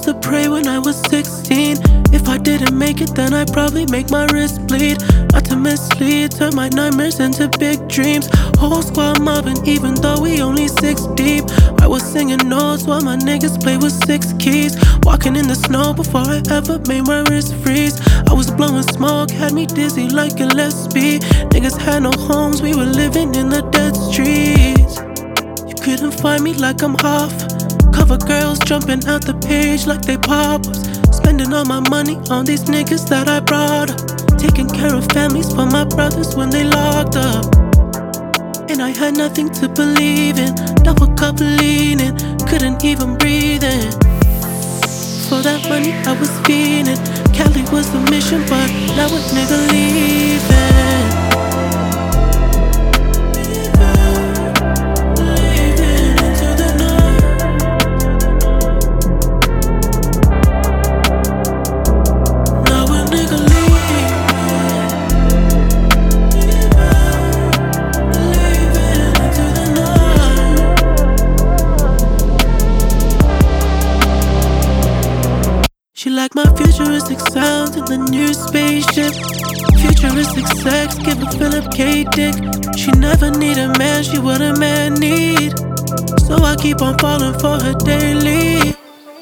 to pray when I was 16. If I didn't make it, then I'd probably make my wrist bleed. Not to mislead, turn my nightmares into big dreams. Whole squad mobbing, even though we only 6 deep. I was singing notes while my niggas play with 6 keys. Walking in the snow before I ever made my wrist freeze. I was blowing smoke, had me dizzy like Gillespie. Niggas had no homes, we were living in the dead streets. You couldn't find me like I'm off. Cover girls jumping out the page like they pop-ups. Spending all my money on these niggas that I brought up. Taking care of families for my brothers when they locked up. And I had nothing to believe in. Double cup leaning, couldn't even breathe in. For that money I was fiending. Cali was the mission, but now a nigga leaving. She liked my futuristic sound in the new spaceship. Futuristic sex, give a Philip K. dick. She never need a man, she what a man need. So I keep on falling for her daily.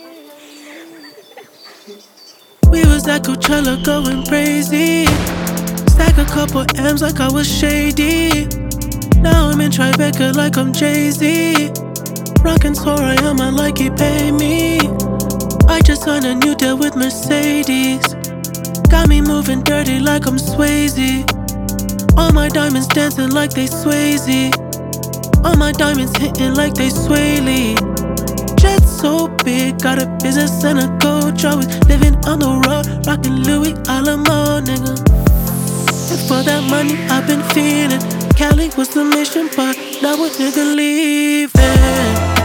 We was at Coachella going crazy. Stack a couple M's like I was shady. Now I'm in Tribeca like I'm Jay-Z. Rockin' Sorayama like he paid me. I just signed a new deal with Mercedes. Got me moving dirty like I'm Swayze. All my diamonds dancing like they Swayze. All my diamonds hitting like they Sway Lee. Jet so big, got a business and a coach. Always living on the road, rockin' Louis Alamo, nigga. And for that money I've been feeling. Cali was the mission, but now a nigga leaving.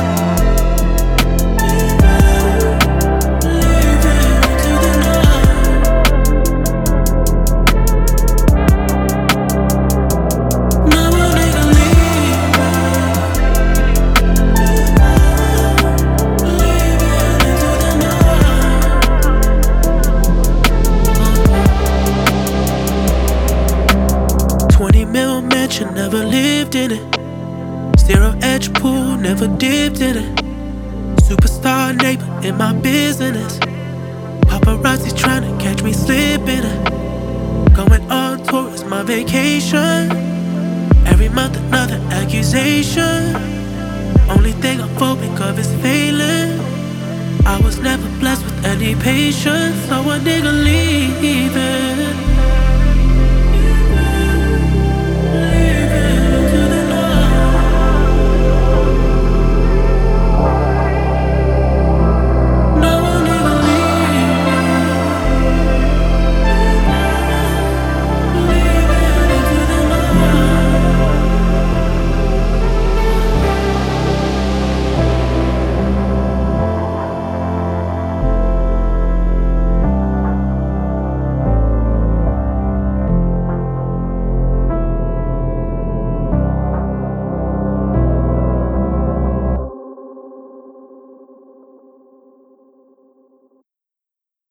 Mansion, never lived in it. Zero edge pool, never dipped in it. Superstar neighbor in my business. Paparazzi tryna catch me slipping it. Going on tour is my vacation. Every month another accusation. Only thing I'm phobic of is failing. I was never blessed with any patience, so a nigga leaving.